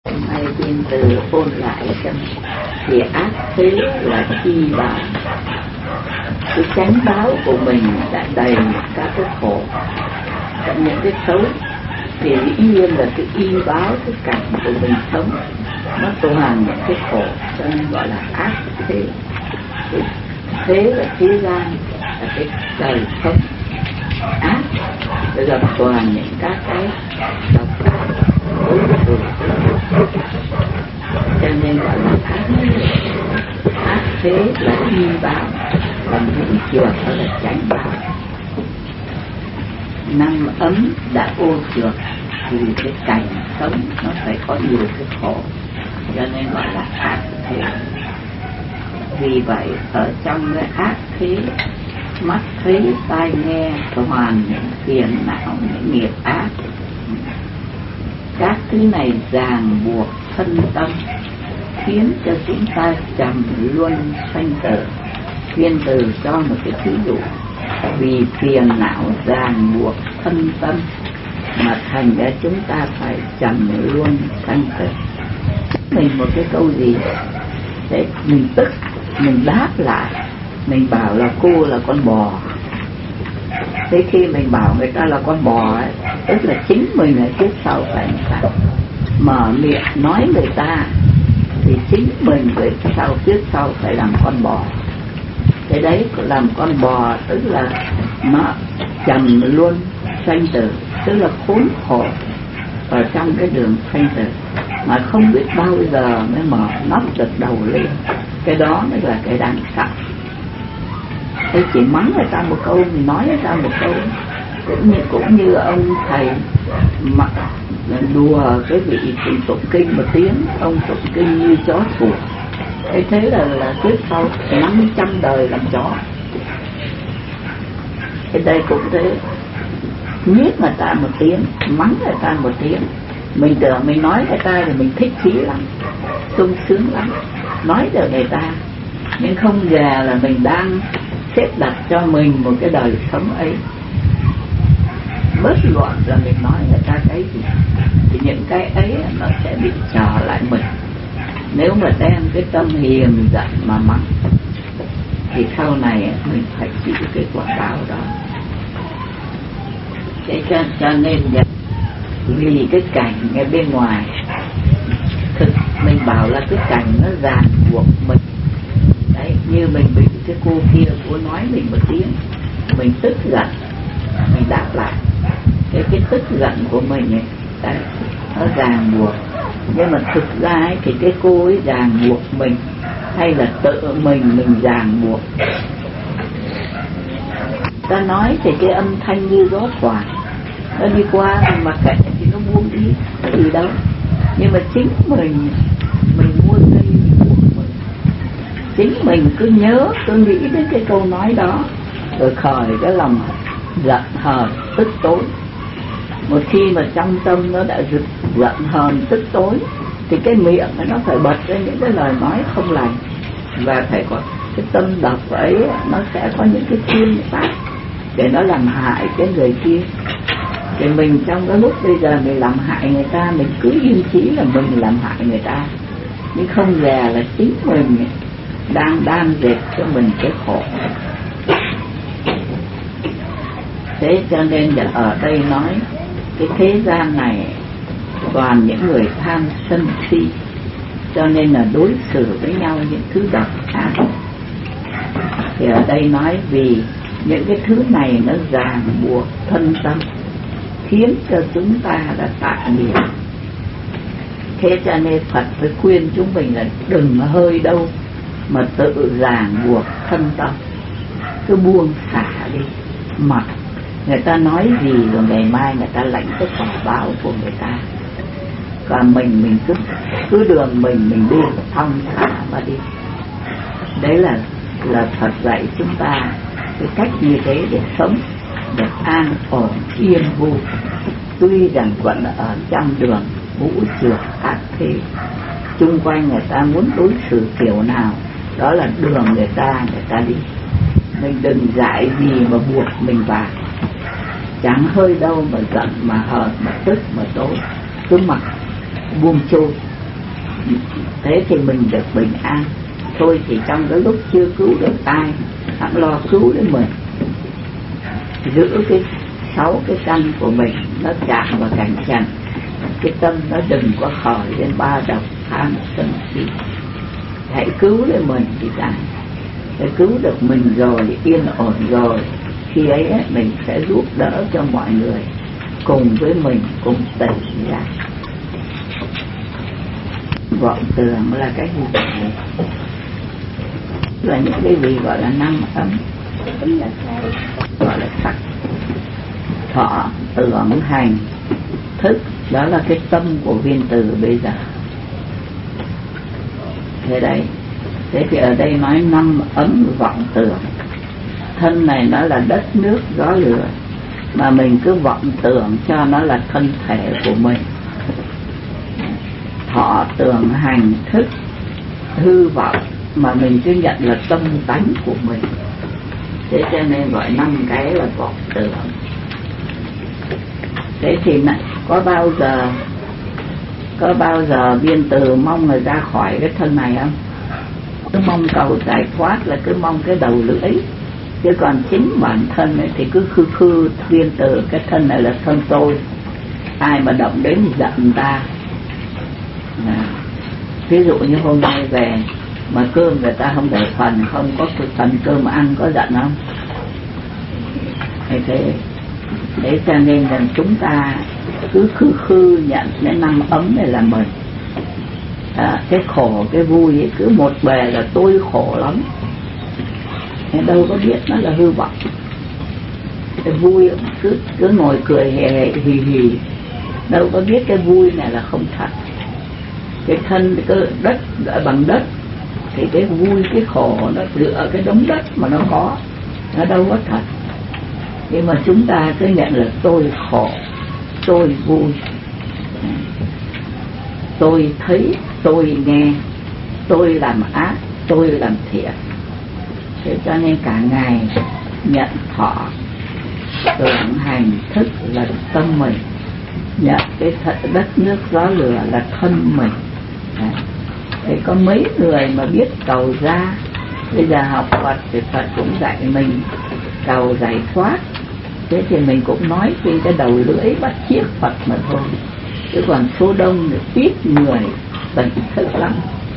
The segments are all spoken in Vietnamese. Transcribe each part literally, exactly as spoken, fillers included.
Hay tiên từ ôn lại trong thì ác thế là chi báo, cái chánh báo của mình đã đầy các cái khổ, trong những cái xấu thì dĩ nhiên là cái y báo, cái cảnh của mình sống nó toàn những cái khổ, cho nên gọi là ác thế. Cái thế là thế gian, là cái đời sống ác, để gặp toàn những các cái độc ác đối xử, cho nên gọi là ác. Ác thế là y báo, còn những trường đó là chánh báo. Năm ấm đã ô trượt thì cái cảnh sống nó phải có nhiều cái khổ, cho nên gọi là ác thế. Vì vậy ở trong cái ác thế, mắt thấy tai nghe toàn những phiền não, những nghiệp ác, các thứ này ràng buộc thân tâm, khiến cho chúng ta trầm luân sanh tử. Thiên từ cho một cái thí dụ, vì phiền não ràng buộc thân tâm mà thành ra chúng ta phải trầm luân sanh tử. Mình một cái câu gì để mình tức, mình đáp lại, mình bảo là cô là con bò. Thế khi mình bảo người ta là con bò ấy, tức là chính mình ở trước sau phải làm sao mở miệng nói người ta, thì chính mình ở sau trước sau phải làm con bò. Cái đấy làm con bò tức là nó trầm luân sanh tử, tức là khốn khổ ở trong cái đường sanh tử mà không biết bao giờ mới mở nắp được đầu lên. Cái đó mới là cái đáng sợ. Thế chỉ mắng người ta một câu, mình nói người ta một câu, cũng như cũng như ông thầy mặc đùa cái vị tụng kinh một tiếng, ông tụng kinh như chó sủa. Thế thế là là trước sau năm trăm đời làm chó. Cái đây cũng thế, nhiếc người ta một tiếng, mắng người ta một tiếng, mình tưởng mình nói người ta thì mình thích chí lắm, sung sướng lắm, nói được người ta, nhưng không ngờ là mình đang xếp đặt cho mình một cái đời sống ấy. Bất luận là mình nói người ta cái gì thì những cái ấy nó sẽ bị trở lại mình. Nếu mà đem cái tâm hiền giận mà mắng thì sau này mình phải chịu cái quả báo đó. Thế cho, cho nên vì cái cảnh ở bên ngoài thực mình bảo là cái cảnh nó ràng buộc mình đấy, như mình bị cái cô kia cô nói mình một tiếng, mình tức giận, mình đáp lại cái cái tức giận của mình ấy, đấy, nó ràng buộc. Nhưng mà thực ra ấy, thì cái cô ấy ràng buộc mình hay là tự mình mình ràng buộc. Ta nói thì cái âm thanh như gió thoảng, nó đi qua mà kệ thì nó buông đi, có gì đâu. Nhưng mà chính mình mình buông đi, mình buộc mình. Chính mình cứ nhớ, cứ nghĩ đến cái câu nói đó, rồi khởi cái lòng giận hờn tức tối. Một khi mà trong tâm nó đã rực giận hờn tức tối thì cái miệng nó phải bật ra những cái lời nói không lành, và phải có cái tâm độc ấy, nó sẽ có những cái thiên pháp để nó làm hại cái người kia. Thì mình trong cái lúc bây giờ mình làm hại người ta, mình cứ yên chí là mình làm hại người ta, nhưng không ngờ là chính mình đang đang dệt cho mình cái khổ. Thế cho nên là ở đây nói cái thế gian này toàn những người tham sân si, cho nên là đối xử với nhau những thứ độc ác. Thì ở đây nói vì những cái thứ này nó ràng buộc thân tâm, khiến cho chúng ta là tạo nghiệp. Thế cho nên Phật phải khuyên chúng mình là đừng hơi đâu mà tự ràng buộc thân tâm, cứ buông xả đi, mặc người ta nói gì rồi ngày mai người ta lãnh cái quả báo của người ta. Còn mình mình cứ cứ đường mình mình đi thong thả mà đi. Đấy là là Phật dạy chúng ta cái cách như thế để sống được an ổn yên vui. Tuy rằng vẫn ở trong đường vũ trượt ác thế, chung quanh người ta muốn đối xử kiểu nào, đó là đường người ta người ta đi. Mình đừng dạy gì mà buộc mình vào, chẳng hơi đâu mà giận mà hờn mà tức mà tối, cứ mặc buông trôi. thế thì mình được bình an. Thôi thì trong cái lúc chưa cứu được ai, hẵng lo cứu đến mình, giữ cái sáu cái căn của mình nó chạm vào cảnh trần, cái tâm nó đừng có khởi lên ba độc tham sân si. Hãy cứu lấy mình thì sao? Hãy cứu được mình rồi, yên ổn rồi, khi ấy mình sẽ giúp đỡ cho mọi người cùng với mình cùng tẩy ra. Vọng tưởng là cái gì? Là những cái gì gọi là năm ấm, gọi là sắc, thọ, tưởng, hành, thức. Đó là cái tâm của viên từ bây giờ. Thế đấy, thế thì ở đây nói năm ấm vọng tưởng. Thân này nó là đất nước gió lửa, mà mình cứ vọng tưởng cho nó là thân thể của mình. Thọ, tưởng, hành, thức, hư vọng, mà mình cứ nhận là tâm tánh của mình. Thế cho nên gọi năm cái là vọng tưởng. Thế thì có bao giờ có bao giờ viên từ mong người ra khỏi cái thân này không? Cứ mong cầu giải thoát là cứ mong cái đầu lưỡi, chứ còn chính bản thân ấy thì cứ khư khư viên từ cái thân này là thân tôi. Ai mà động đến thì giận ta. À, ví dụ như hôm nay về mà cơm người ta không để phần, không có phần cơm mà ăn, có giận không? Thế thế Thế cho nên là chúng ta cứ khư khư nhận cái năm ấm này là mình. À, cái khổ cái vui ấy, cứ một bề là tôi khổ lắm, thế đâu có biết nó là hư vọng. Cái vui cứ cứ ngồi cười hề hề hì hì, đâu có biết cái vui này là không thật. Cái thân cái đất ở bằng đất thì cái vui cái khổ nó dựa ở cái đống đất mà nó có, nó đâu có thật. Nhưng mà chúng ta cứ nhận là tôi khổ, tôi vui, tôi thấy, tôi nghe, tôi làm ác, tôi làm thiện. Thế cho nên cả ngày nhận thọ, tưởng, hành, thức là tâm mình, nhận cái đất nước gió lửa là thân mình. Thế có mấy người mà biết cầu ra. Bây giờ học Phật thì Phật cũng dạy mình cầu giải thoát. Thế thì mình cũng nói trên cái đầu lưỡi bắt chiếc Phật mà thôi. Chứ còn số đông thì ít người tận thức lắm.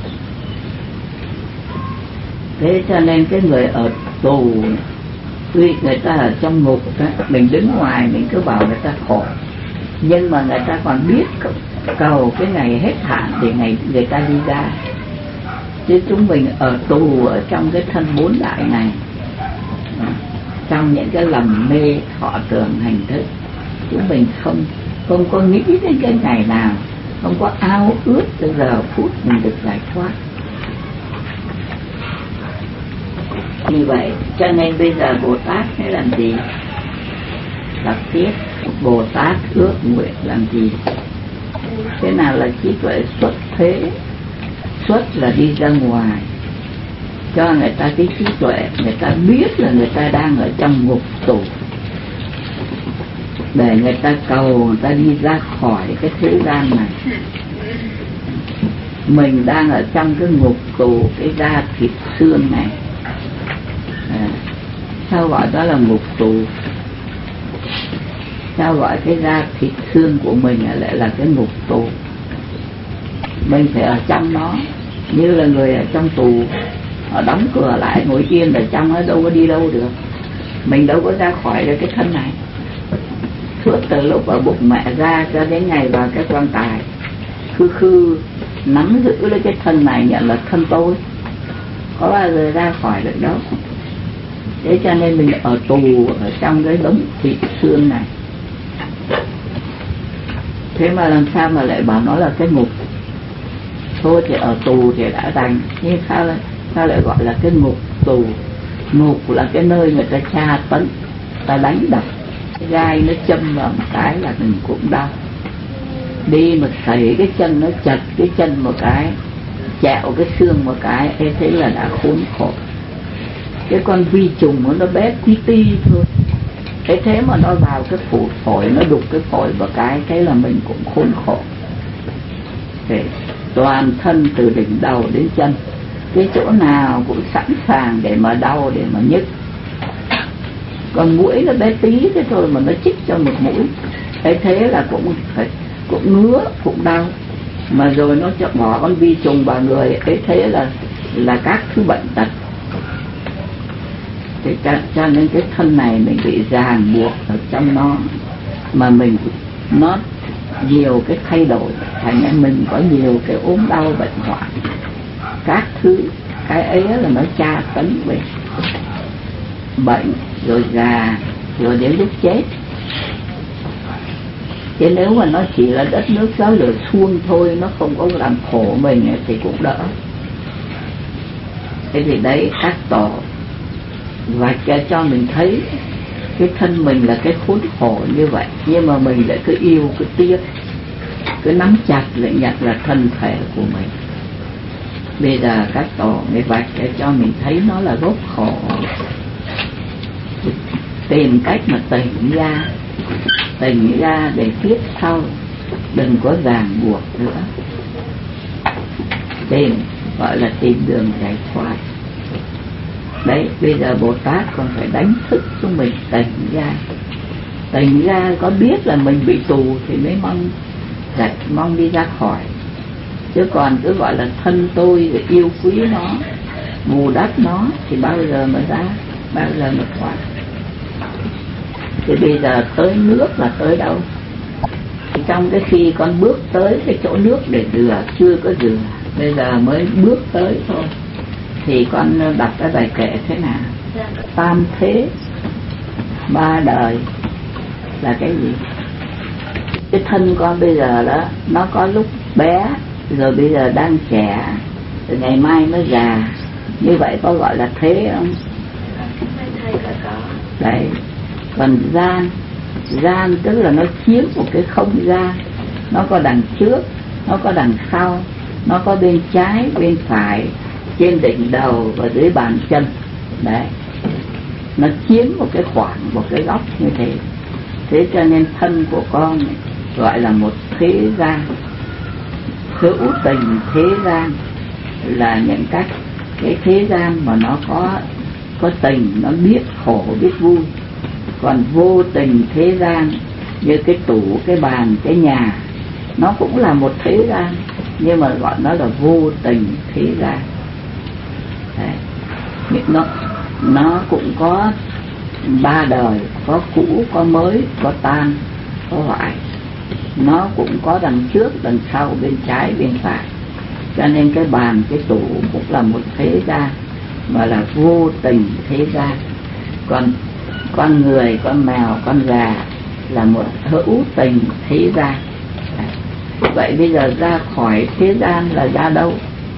Thế cho nên cái người ở tù, tuy người ta ở trong ngục đó, mình đứng ngoài mình cứ bảo người ta khổ, nhưng mà người ta còn biết cầu cái ngày hết hạn để ngày người ta đi ra. Chứ chúng mình ở tù ở trong cái thân bốn đại này, trong những cái lầm mê thọ tưởng hành thức, chúng mình không không có nghĩ đến cái ngày nào, không có ao ước tới giờ phút mình được giải thoát. Như vậy cho nên bây giờ Bồ Tát sẽ làm gì? Đọc tiếp. Bồ Tát ước nguyện làm gì? Thế nào là trí tuệ xuất thế? Xuất là đi ra ngoài, cho người ta cái trí tuệ, người ta biết là người ta đang ở trong ngục tù, để người ta cầu người ta đi ra khỏi cái thế gian này. Mình đang ở trong cái ngục tù, cái da thịt xương này. À, sao gọi đó là ngục tù? Sao gọi cái da thịt xương của mình lại là cái ngục tù? Mình phải ở trong nó, như là người ở trong tù, họ đóng cửa lại ngồi yên ở trong nó, đâu có đi đâu được. Mình đâu có ra khỏi được cái thân này. Suốt từ lúc ở bụng mẹ ra cho đến ngày vào cái quan tài, khư khư nắm giữ lấy cái thân này, nhận là thân tôi, có bao giờ ra khỏi được đâu. Thế cho nên mình ở tù ở trong cái đống thịt xương này. Thế mà làm sao mà lại bảo nó là cái ngục? Thôi thì ở tù thì đã đành, nhưng sao lại, sao lại gọi là cái ngục tù? Ngục là cái nơi người ta tra tấn, ta đánh đập, cái gai nó châm vào một cái là mình cũng đau. Đi mà sẩy cái chân nó chật cái chân một cái, chẹo cái xương một cái, thế thế là đã khốn khổ. Cái con vi trùng nó bé tí ti thôi, thế thế mà nó vào cái phủ phổi, nó đục cái phổi một cái, thế là mình cũng khốn khổ. Thế toàn thân từ đỉnh đầu đến chân, cái chỗ nào cũng sẵn sàng để mà đau, để mà nhức. Còn mũi nó bé tí thế thôi mà nó chích cho một mũi, thế thế là cũng phải cũng ngứa cũng đau, mà rồi nó cho bỏ con vi trùng vào người, ấy thế là là các thứ bệnh tật. Thế cho, cho nên cái thân này mình bị ràng buộc ở trong nó, mà mình nó nhiều cái thay đổi, thành ra mình có nhiều cái ốm đau bệnh hoạn các thứ. Cái ấy là nó tra tấn về bệnh, rồi già, rồi đến lúc chết. Chứ nếu mà nó chỉ là đất nước gió lửa suông thôi, nó không có làm khổ mình thì cũng đỡ. Thế thì đấy, các tổ vạch ra cho mình thấy cái thân mình là cái khốn khổ như vậy, nhưng mà mình lại cứ yêu, cứ tiếc, cứ nắm chặt lại nhận là thân thể của mình. Bây giờ các tổ mới vạch để cho mình thấy nó là gốc khổ, tìm cách mà tỉnh ra, tỉnh ra để tiếp sau đừng có ràng buộc nữa. Tìm, gọi là tìm đường giải thoát. Đấy, bây giờ Bồ Tát còn phải đánh thức chúng mình tỉnh ra. Tỉnh ra có biết là mình bị tù thì mới mong giải, mong đi ra khỏi. Chứ còn cứ gọi là thân tôi rồi yêu quý nó, bù đắp nó thì bao giờ mà ra, bao giờ mà thoát. Thì bây giờ tới nước là tới đâu? Thì trong cái khi con bước tới cái chỗ nước để rửa, chưa có rửa, bây giờ mới bước tới thôi, thì con đọc cái bài kệ thế nào? Tam thế ba đời là cái gì? Cái thân con bây giờ đó, nó có lúc bé, rồi bây giờ đang trẻ, rồi ngày mai nó già. Như vậy có gọi là thế không? Đấy. Còn gian, gian tức là nó chiếm một cái không gian, nó có đằng trước, nó có đằng sau, nó có bên trái, bên phải, trên đỉnh đầu và dưới bàn chân. Đấy, nó chiếm một cái khoảng, một cái góc như thế. Thế cho nên thân của con gọi là một thế gian. Hữu tình thế gian là những cách cái thế gian mà nó có có tình, nó biết khổ biết vui. Còn vô tình thế gian như cái tủ, cái bàn, cái nhà, nó cũng là một thế gian, nhưng mà gọi nó là vô tình thế gian. Đấy. Nó, nó cũng có ba đời, có cũ, có mới, có tan, có hoại. Nó cũng có đằng trước, đằng sau, bên trái, bên phải. Cho nên cái bàn, cái tủ cũng là một thế gian, mà là vô tình thế gian. Còn con người, con mèo, con gà là một hữu tình thế gian. Vậy bây giờ ra khỏi thế gian là ra đâu?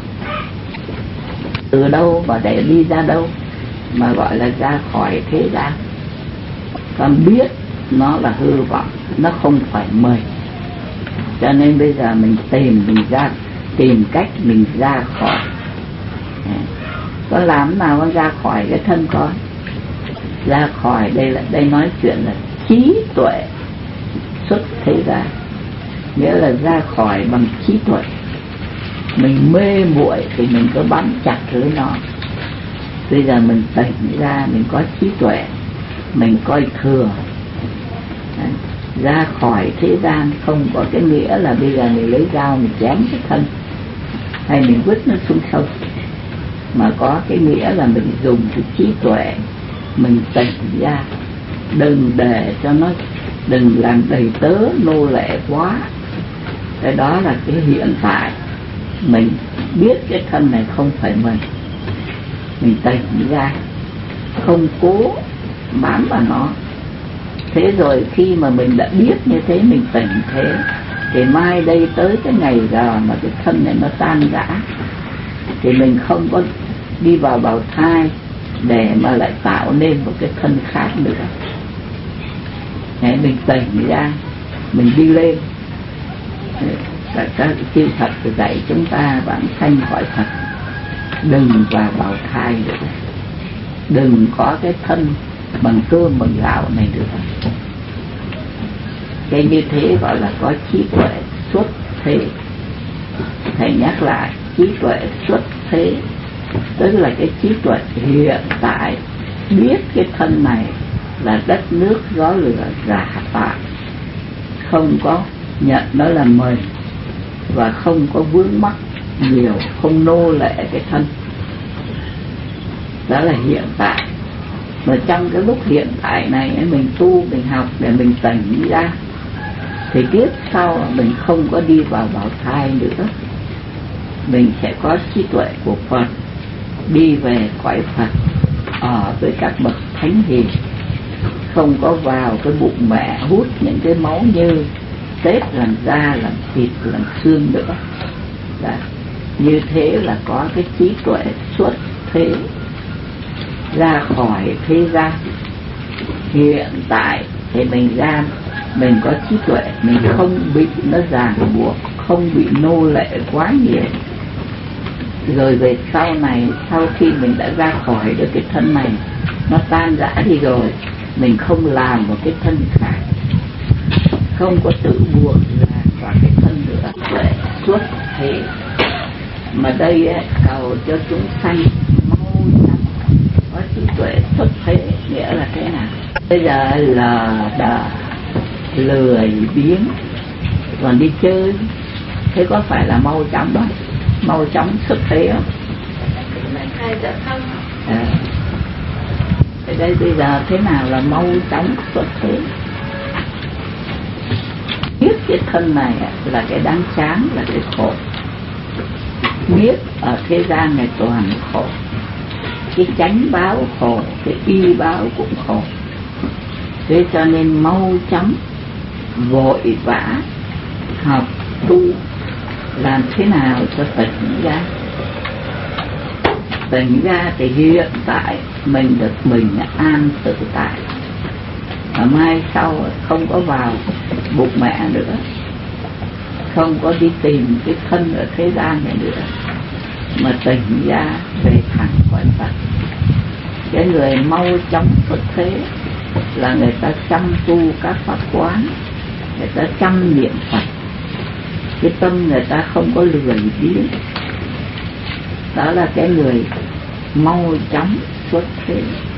Từ đâu và để đi ra đâu mà gọi là ra khỏi thế gian? Con biết nó là hư vọng, nó không phải mình. Cho nên bây giờ mình tìm mình ra, tìm cách mình ra khỏi. Con làm nào con ra khỏi cái thân con? Ra khỏi đây là đây nói chuyện là trí tuệ xuất thế gian, nghĩa là ra khỏi bằng trí tuệ. Mình mê muội thì mình cứ bám chặt với nó. Bây giờ mình tỉnh ra, mình có trí tuệ, mình coi thừa. Đấy. Ra khỏi thế gian không có cái nghĩa là bây giờ mình lấy dao mình chém cái thân hay mình vứt nó xuống sông, mà có cái nghĩa là mình dùng cái trí tuệ, mình tỉnh ra, đừng để cho nó, đừng làm đầy tớ nô lệ quá. Cái đó là cái hiện tại. Mình biết cái thân này không phải mình, mình tỉnh ra, không cố bám vào nó. Thế rồi khi mà mình đã biết như thế, mình tỉnh thế, thì mai đây tới cái ngày giờ mà cái thân này nó tan rã, thì mình không có đi vào bào thai để mà lại tạo nên một cái thân khác nữa. Để mình tỉnh ra, mình đi lên. Các, các chư Phật dạy chúng ta vãng sanh cõi Phật, đừng vào bào thai nữa, đừng có cái thân bằng cơm bằng gạo này nữa. Cái như thế gọi là có trí tuệ xuất thế. Thầy nhắc lại trí tuệ xuất thế, tức là cái trí tuệ hiện tại, biết cái thân này là đất nước gió lửa giả tạo, không có nhận nó là mình và không có vướng mắc nhiều, không nô lệ cái thân. Đó là hiện tại. Mà trong cái lúc hiện tại này mình tu, mình học để mình tỉnh ra, thì kiếp sau mình không có đi vào bào thai nữa, mình sẽ có trí tuệ của Phật, đi về cõi Phật, ở với các bậc thánh hiền, không có vào cái bụng mẹ hút những cái máu như xếp làm da, làm thịt, làm xương nữa. Đó. Như thế là có cái trí tuệ xuất thế, ra khỏi thế gian. Hiện tại thì mình ra, mình có trí tuệ, mình không bị nó ràng buộc, không bị nô lệ quá nhiều. Rồi về sau này, sau khi mình đã ra khỏi được cái thân này, nó tan rã đi rồi, mình không làm một cái thân khác, không có tự buộc là vào cái thân nữa. Tuệ xuất thế. Mà đây ấy, cầu cho chúng sanh mau chóng có trí tuệ xuất thế, nghĩa là thế nào? Bây giờ là đã lười biếng còn đi chơi, thế có phải là mau chóng đó, mau chóng xuất thế không? À, thế đây bây giờ thế nào là mau chóng xuất thế? Biết cái thân này là cái đáng chán, là cái khổ. Biết ở thế gian này toàn khổ, cái chánh báo khổ, cái y báo cũng khổ. Thế cho nên mau chóng vội vã học tu, làm thế nào cho tỉnh ra. Tỉnh ra thì hiện tại mình được bình an tự tại, và mai sau không có vào bụng mẹ nữa, không có đi tìm cái thân ở thế gian này nữa, mà tỉnh ra về thẳng cõi Phật. Cái người mau chóng xuất thế là người ta chăm tu các pháp quán, người ta chăm niệm Phật, cái tâm người ta không có lười biếng. Đó là cái người mau chóng xuất thế.